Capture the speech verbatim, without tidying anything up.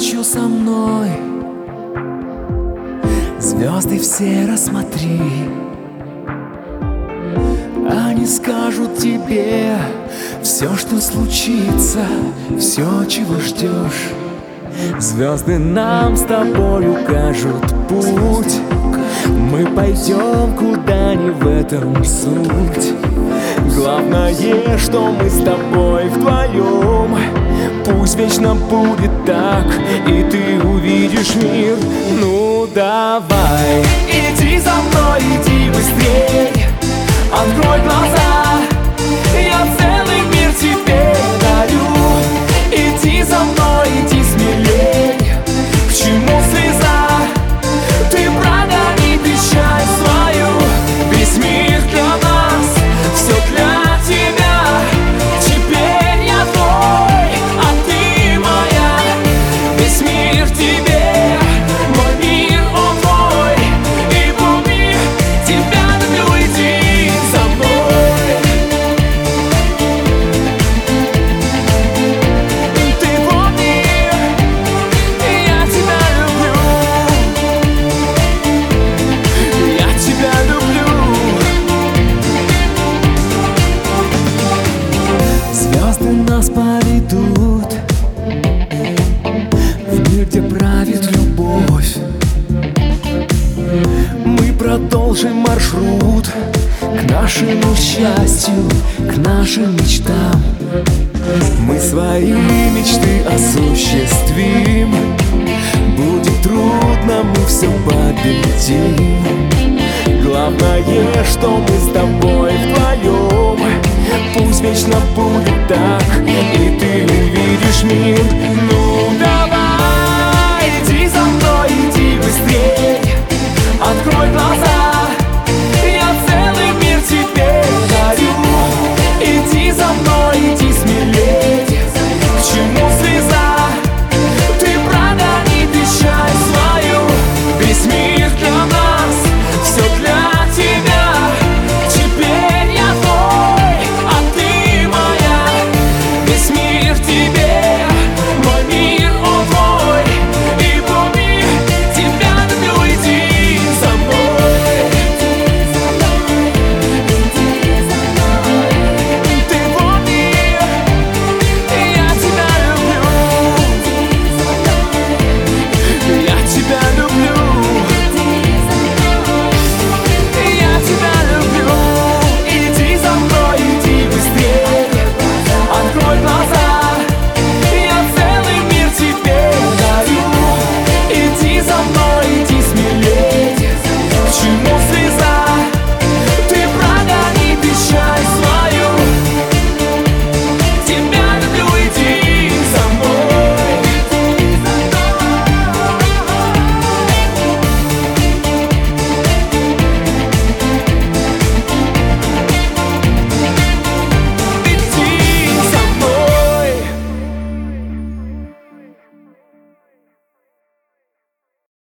ночью со мной. Звезды все рассмотри, они скажут тебе все, что случится, все, чего ждешь. Звезды нам с тобой укажут путь. Мы пойдем, куда ни в этом суть. Главное, что мы с тобой вдвоем. Пусть вечно будет так, и ты увидишь мир. Ну давай, иди за мной, иди быстрей. Открой глаза, я целый мир тебе дарю. Иди за мной, иди смелей. К чему слеза? Ты прогони печаль свою. Весь мир для нас, все для тебя. Теперь я твой, а ты моя. Весь мир тебе, мой мир, он твой. И помни, тебя люблю, иди за мной. Ты помни, я тебя люблю. Я тебя люблю. Звезды нас поведут в мир, где правит любовь. Мы продолжим маршрут к нашему счастью, к нашим мечтам. Мы свои мечты осуществим. Будет трудно, мы все победим. Главное, что мы с тобой вдвоем. Пусть вечно будет так, и ты увидишь мир. Ну